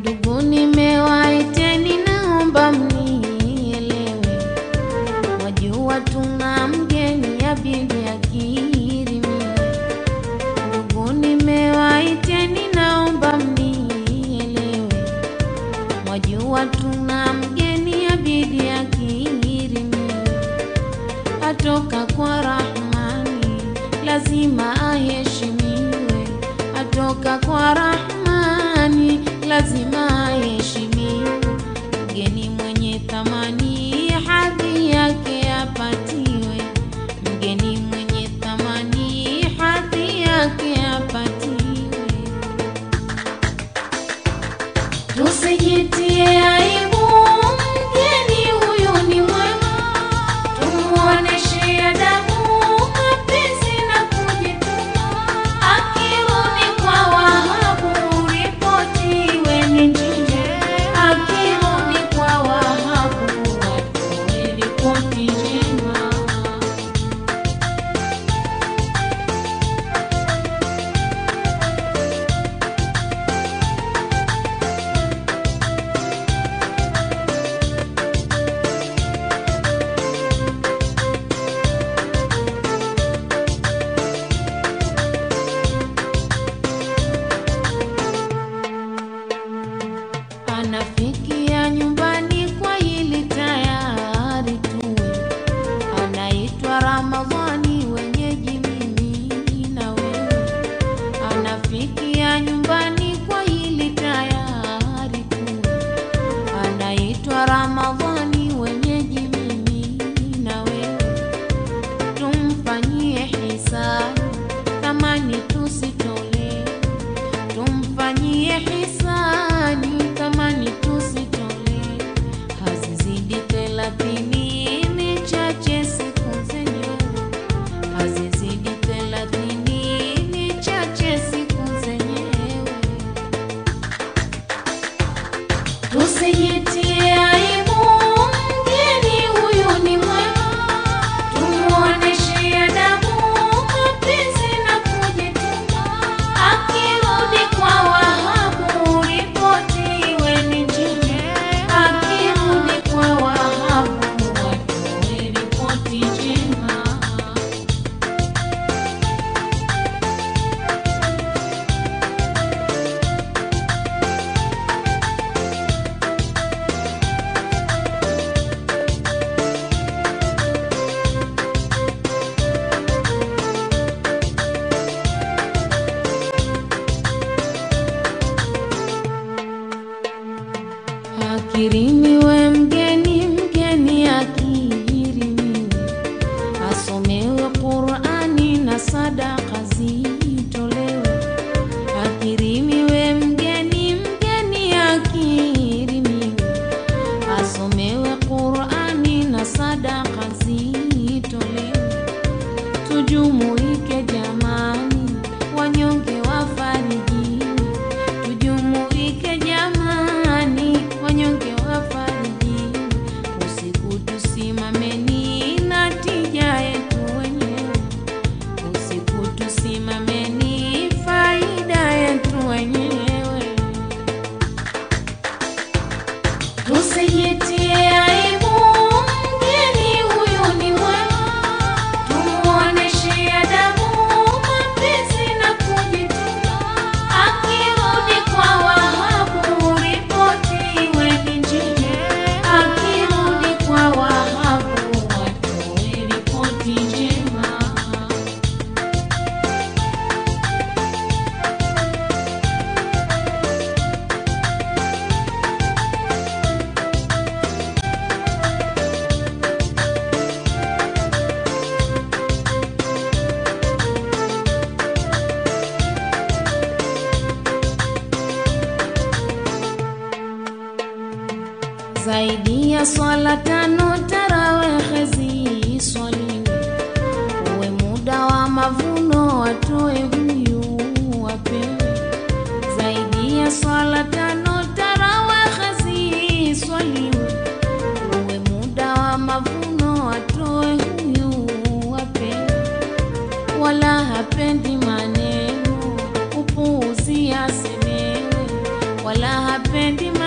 Ndugu nimewaiteni naomba mnielewe, wajua tuna mgeni yabidi akirimiwe. Ndugu nimewaiteni naomba mnielewe, wajua tuna mgeni yabidi akirimiwe. Atoka kwa Rahmani lazima aheshimiwe, atoka kwa Rahmani lazima aheshimiwe. Mgeni mwenye thamani hadhi yake apatiwe, mgeni mwenye thamani hadhi yake apatiwe. Tusijitie aibu, mgeni huyu ni mwema, tumuoneshe adabu, mapenzi na kujituma. Akirudi kwa Wahabu ripoti iwe ni njema, akirudi kwa Wahabu watoe ripoti njema. Anafikia nyumbani kwa hili tayari tuwe, anaitwa Ramadhani wenyeji mimi na wewe. Anafikia nyumbani kwa hili tayari tuwe, anaitwa Ramadhani wenyeji mimi na wewe. Tumfanyie hisani thamani tusitole, tumfanyie hisani thamani tusitole. Hazizidi 30 ni chache siku zenyewe, hazizidi 30 ni chache siku zenyewe. Tusijitie aibu, mgeni huyu ni mwema, tumuoneshe adabu, mapenzi na kujituma. Akirudi kwa Wahabu ripoti iwe ni njema, akirudi kwa Wahabu watoe ripoti njema. Akirimiwe mgeni, mgeni akirimiwe, asomewe Qur'ani na sadaka zitolewe. Akirimiwe mgeni, mgeni akirimiwe, asomewe Qur'ani na sadaka zitolewe. Tujumuike jamani, wanyonge wafarijiwe, tujumuike jamani, wanyonge wafarijiwe. Usiku tusimameni na tija yetu wenyewe, usiku tusimameni faida yetu wenyewe. Tusijitie aibu, mgeni huyu ni mwema, tumuoneshe adabu, mapenzi na kujituma. Akirudi kwa Wahabu ripoti iwe ni njema, akirudi kwa Wahabu watoe ripoti njema. Zaidi ya swala 5 tarawih ziswaliwe, uwe muda wa mavuno watoe huyu wapewe. Zaidi ya swala 5 tarawih ziswaliwe, uwe muda wa mavuno watoe huyu wapewe. Wala hapendi maneno upuuzi asemewe, wala hapendi